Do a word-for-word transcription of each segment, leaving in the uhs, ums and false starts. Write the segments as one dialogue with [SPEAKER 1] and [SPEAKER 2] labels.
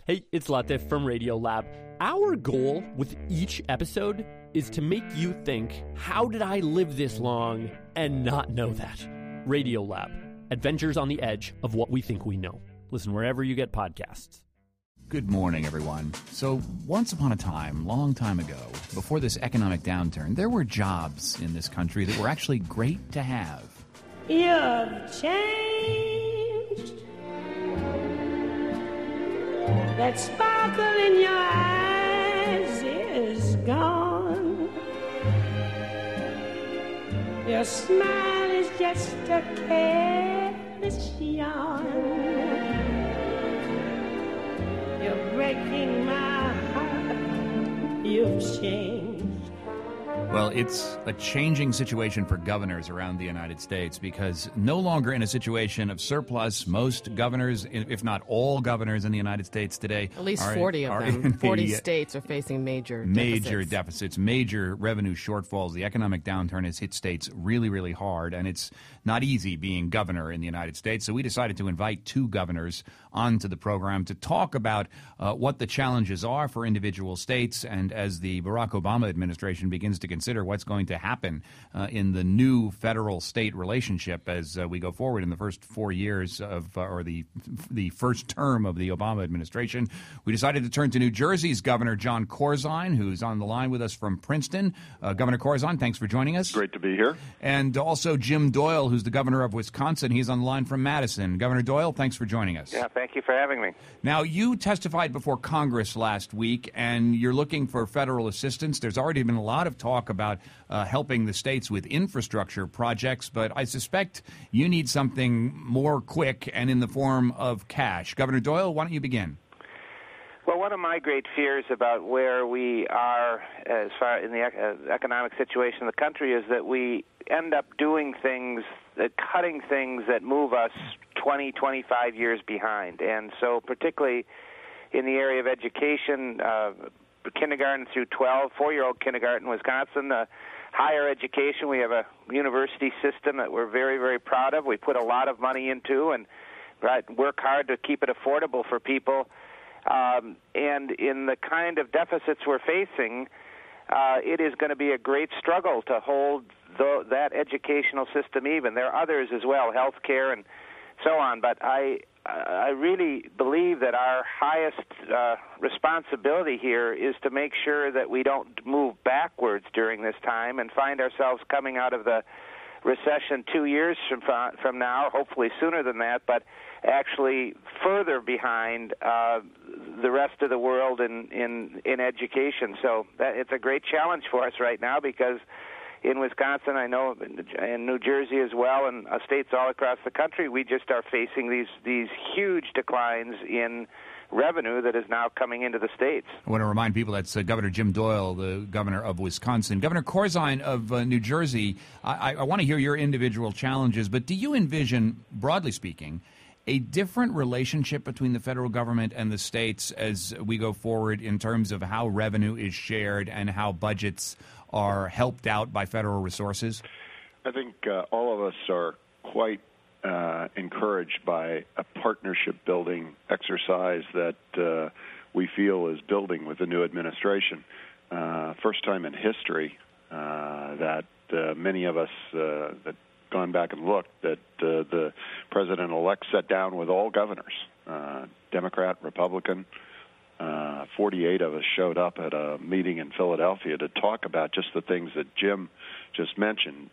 [SPEAKER 1] Hey, it's Latif from Radiolab. Our goal with each episode is to make you think, how did I live this long and not know that? Radiolab, adventures on the edge of what we think we know. Listen wherever you get podcasts.
[SPEAKER 2] Good morning, everyone. So, once upon a time, long time ago, before this economic downturn, there were jobs in this country that were actually great to have.
[SPEAKER 3] You've changed. That sparkle in your eyes is gone. Your smile is just a careless yawn. You're breaking my heart. You've changed.
[SPEAKER 2] Well, it's a changing situation for governors around the United States because no longer in a situation of surplus. Most governors, if not all governors in the United States today,
[SPEAKER 4] at least
[SPEAKER 2] are,
[SPEAKER 4] forty of
[SPEAKER 2] are
[SPEAKER 4] them, forty
[SPEAKER 2] the,
[SPEAKER 4] states are facing major
[SPEAKER 2] major
[SPEAKER 4] deficits.
[SPEAKER 2] deficits, major revenue shortfalls. The economic downturn has hit states really, really hard, and it's not easy being governor in the United States. So we decided to invite two governors onto the program to talk about uh, what the challenges are for individual states, and as the Barack Obama administration begins to consider what's going to happen uh, in the new federal-state relationship as uh, we go forward in the first four years of, uh, or the the first term of the Obama administration. We decided to turn to New Jersey's Governor Jon Corzine, who's on the line with us from Princeton. Uh, Governor Corzine, thanks for joining us.
[SPEAKER 5] Great to be here.
[SPEAKER 2] And also Jim Doyle, who's the governor of Wisconsin. He's on the line from Madison. Governor Doyle, thanks for joining us.
[SPEAKER 6] Yeah, thank you for having me.
[SPEAKER 2] Now, you testified before Congress last week, and you're looking for federal assistance. There's already been a lot of talk about uh, helping the states with infrastructure projects, but I suspect you need something more quick and in the form of cash. Governor Doyle, why don't you begin?
[SPEAKER 6] Well, one of my great fears about where we are as far in the uh, economic situation in the country is that we end up doing things, uh, cutting things that move us twenty, twenty-five years behind. And so particularly in the area of education, uh, kindergarten through twelve, four-year-old kindergarten in Wisconsin, uh, higher education, we have a university system that we're very, very proud of. We put a lot of money into and right, work hard to keep it affordable for people. Um, and in the kind of deficits we're facing, uh, it is going to be a great struggle to hold the, that educational system even. There are others as well, health care and so on. But I, I really believe that our highest uh, responsibility here is to make sure that we don't move backwards during this time and find ourselves coming out of the recession two years from from now, hopefully sooner than that, but actually further behind uh, the rest of the world in, in, in education. So that, it's a great challenge for us right now because in Wisconsin, I know, in New Jersey as well, and uh, states all across the country, we just are facing these, these huge declines in revenue that is now coming into the states.
[SPEAKER 2] I want to remind people that's uh, Governor Jim Doyle, the governor of Wisconsin. Governor Corzine of uh, New Jersey, I, I want to hear your individual challenges, but do you envision, broadly speaking, a different relationship between the federal government and the states as we go forward in terms of how revenue is shared and how budgets are helped out by federal resources?
[SPEAKER 5] I think uh, all of us are quite uh, encouraged by a partnership-building exercise that uh, we feel is building with the new administration. Uh, first time in history uh, that uh, many of us uh, that gone back and looked that uh, the president-elect sat down with all governors, uh, Democrat, Republican. Uh, forty-eight of us showed up at a meeting in Philadelphia to talk about just the things that Jim just mentioned.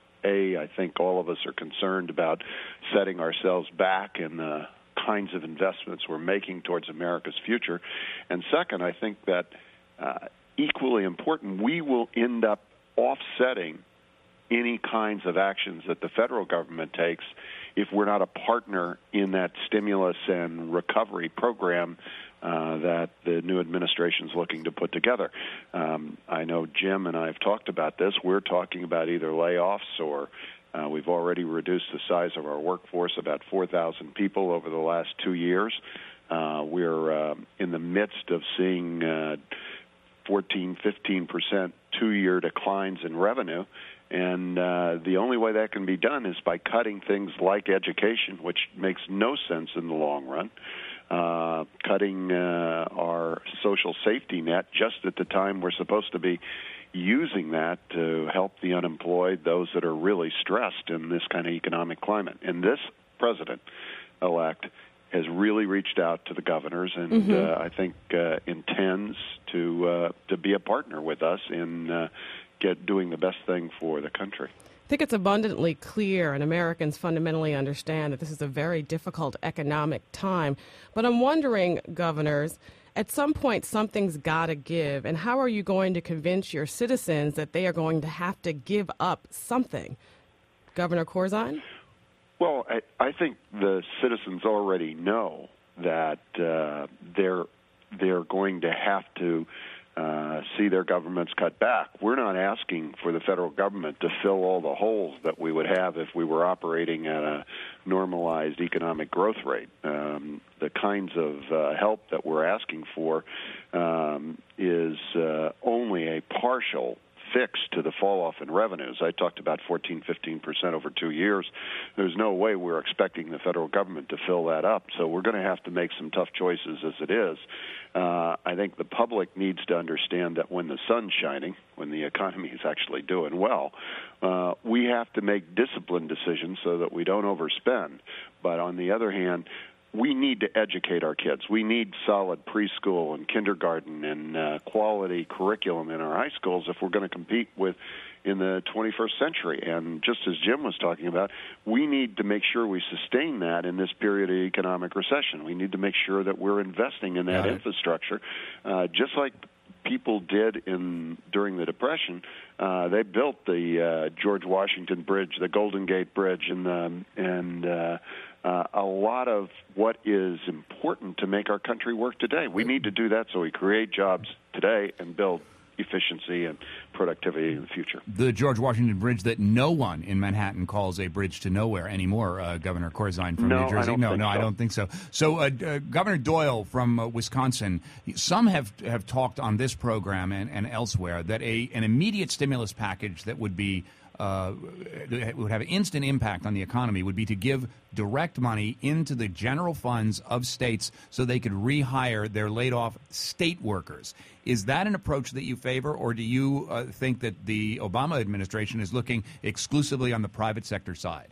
[SPEAKER 5] A, I think all of us are concerned about setting ourselves back in the kinds of investments we're making towards America's future. And second, I think that uh, equally important, we will end up offsetting any kinds of actions that the federal government takes if we're not a partner in that stimulus and recovery program uh, that the new administration is looking to put together. Um, I know Jim and I have talked about this. We're talking about either layoffs or uh, we've already reduced the size of our workforce about four thousand people over the last two years. Uh, we're uh, in the midst of seeing uh, fourteen, fifteen percent two-year declines in revenue. And uh, the only way that can be done is by cutting things like education, which makes no sense in the long run. uh, cutting uh, our social safety net just at the time we're supposed to be using that to help the unemployed, those that are really stressed in this kind of economic climate. And this president-elect has really reached out to the governors and
[SPEAKER 4] mm-hmm.
[SPEAKER 5] uh, I think uh, intends to uh, to be a partner with us in uh, get doing the best thing for the country.
[SPEAKER 4] I think it's abundantly clear, and Americans fundamentally understand that this is a very difficult economic time. But I'm wondering, governors, at some point something's got to give, and how are you going to convince your citizens that they are going to have to give up something? Governor Corzine?
[SPEAKER 5] Well, I, I think the citizens already know that uh, they're they're going to have to uh, see their governments cut back. We're not asking for the federal government to fill all the holes that we would have if we were operating at a normalized economic growth rate. Um, the kinds of uh, help that we're asking for um, is uh, only a partial fix to the fall-off in revenues. I talked about fourteen, fifteen percent over two years. There's no way we're expecting the federal government to fill that up, so we're going to have to make some tough choices as it is. Uh, I think the public needs to understand that when the sun's shining, when the economy is actually doing well, uh, we have to make disciplined decisions so that we don't overspend. But on the other hand, we need to educate our kids. We need solid preschool and kindergarten and uh, quality curriculum in our high schools if we're going to compete with in the twenty-first century. And just as Jim was talking about, we need to make sure we sustain that in this period of economic recession. We need to make sure that we're investing in that infrastructure, uh, just like people did in during the Depression. Uh, they built the uh, George Washington Bridge, the Golden Gate Bridge, and the, and uh, uh, a lot of what is important to make our country work today. We need to do that so we create jobs today and build efficiency and productivity in the future.
[SPEAKER 2] The George Washington Bridge that no one in Manhattan calls a bridge to nowhere anymore, uh, Governor Corzine from
[SPEAKER 5] no,
[SPEAKER 2] New Jersey.
[SPEAKER 5] I don't
[SPEAKER 2] no,
[SPEAKER 5] think
[SPEAKER 2] no,
[SPEAKER 5] so.
[SPEAKER 2] I don't think so. So uh, uh, Governor Doyle from uh, Wisconsin, some have have talked on this program and, and elsewhere that a an immediate stimulus package that would be Uh, would have instant impact on the economy would be to give direct money into the general funds of states so they could rehire their laid-off state workers. Is that an approach that you favor, or do you uh, think that the Obama administration is looking exclusively on the private sector side?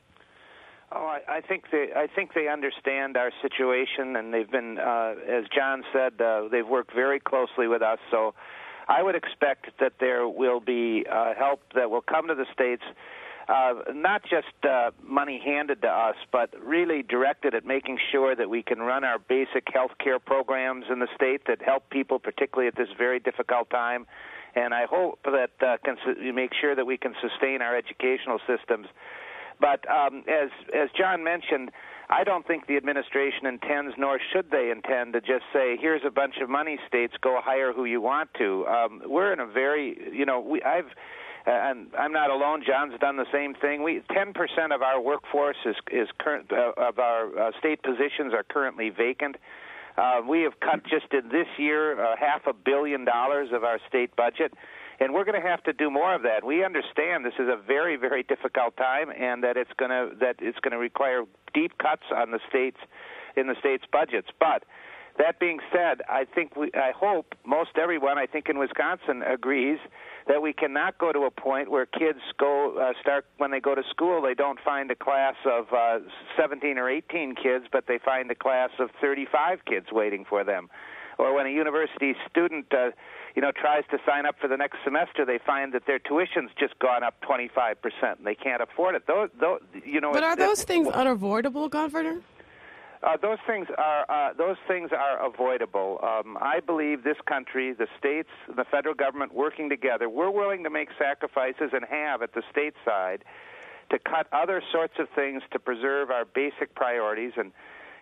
[SPEAKER 6] Oh, I, I think they. I think they understand our situation, and they've been, uh, as John said, uh, they've worked very closely with us. So I would expect that there will be uh, help that will come to the states, uh, not just uh, money handed to us, but really directed at making sure that we can run our basic health care programs in the state that help people, particularly at this very difficult time. And I hope that uh, can su- make sure that we can sustain our educational systems. But um, as as John mentioned, I don't think the administration intends, nor should they intend, to just say, here's a bunch of money, states, go hire who you want to. Um, we're in a very, you know, we, I've, uh, and I'm not alone, John's done the same thing. We ten percent of our workforce is, is current, uh, of our uh, state positions are currently vacant. Uh, we have cut just in this year uh, half a billion dollars of our state budget. And we're going to have to do more of that. We understand this is a very, very difficult time, and that it's going to that it's going to require deep cuts on the states in the states' budgets. But that being said, I think we, I hope most everyone, I think in Wisconsin, agrees that we cannot go to a point where kids go uh, start when they go to school. They don't find a class of uh, seventeen or eighteen kids, but they find a class of thirty-five kids waiting for them. Or when a university student, uh, you know, tries to sign up for the next semester, they find that their tuition's just gone up twenty-five percent, and they can't afford it. Those, those, you know.
[SPEAKER 4] But are those things unavoidable, Governor?
[SPEAKER 6] Uh, those things are uh, those things are avoidable. Um, I believe this country, the states, the federal government working together, we're willing to make sacrifices and have at the state side to cut other sorts of things to preserve our basic priorities and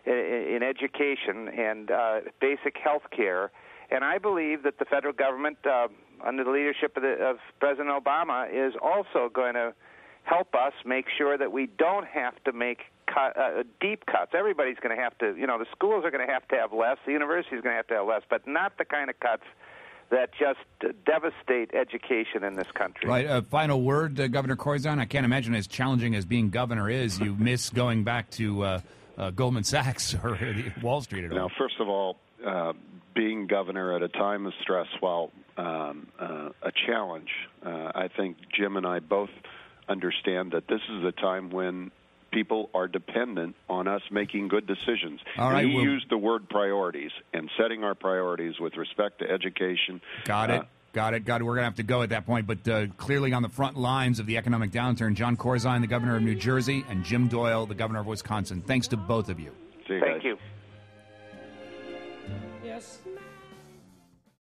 [SPEAKER 6] in education and uh, basic health care. And I believe that the federal government, uh, under the leadership of, the, of President Obama, is also going to help us make sure that we don't have to make cut, uh, deep cuts. Everybody's going to have to, you know, the schools are going to have to have less, the university is going to have to have less, but not the kind of cuts that just uh, devastate education in this country.
[SPEAKER 2] Right. Uh, final word, uh, Governor Corzine. I can't imagine as challenging as being governor is. You miss going back to uh, uh, Goldman Sachs or Wall Street at all.
[SPEAKER 5] Now, first of all, uh, being governor at a time of stress, while um, uh, a challenge, uh, I think Jim and I both understand that this is a time when people are dependent on us making good decisions.
[SPEAKER 2] All right,
[SPEAKER 5] and he
[SPEAKER 2] we'll...
[SPEAKER 5] used the word priorities, and setting our priorities with respect to education.
[SPEAKER 2] Got it.
[SPEAKER 5] Uh,
[SPEAKER 2] Got it. Got it. We're going to have to go at that point. But uh, clearly on the front lines of the economic downturn, Jon Corzine, the governor of New Jersey, and Jim Doyle, the governor of Wisconsin. Thanks to both of you.
[SPEAKER 5] See you
[SPEAKER 6] Thank
[SPEAKER 5] guys.
[SPEAKER 6] you.
[SPEAKER 3] Your smile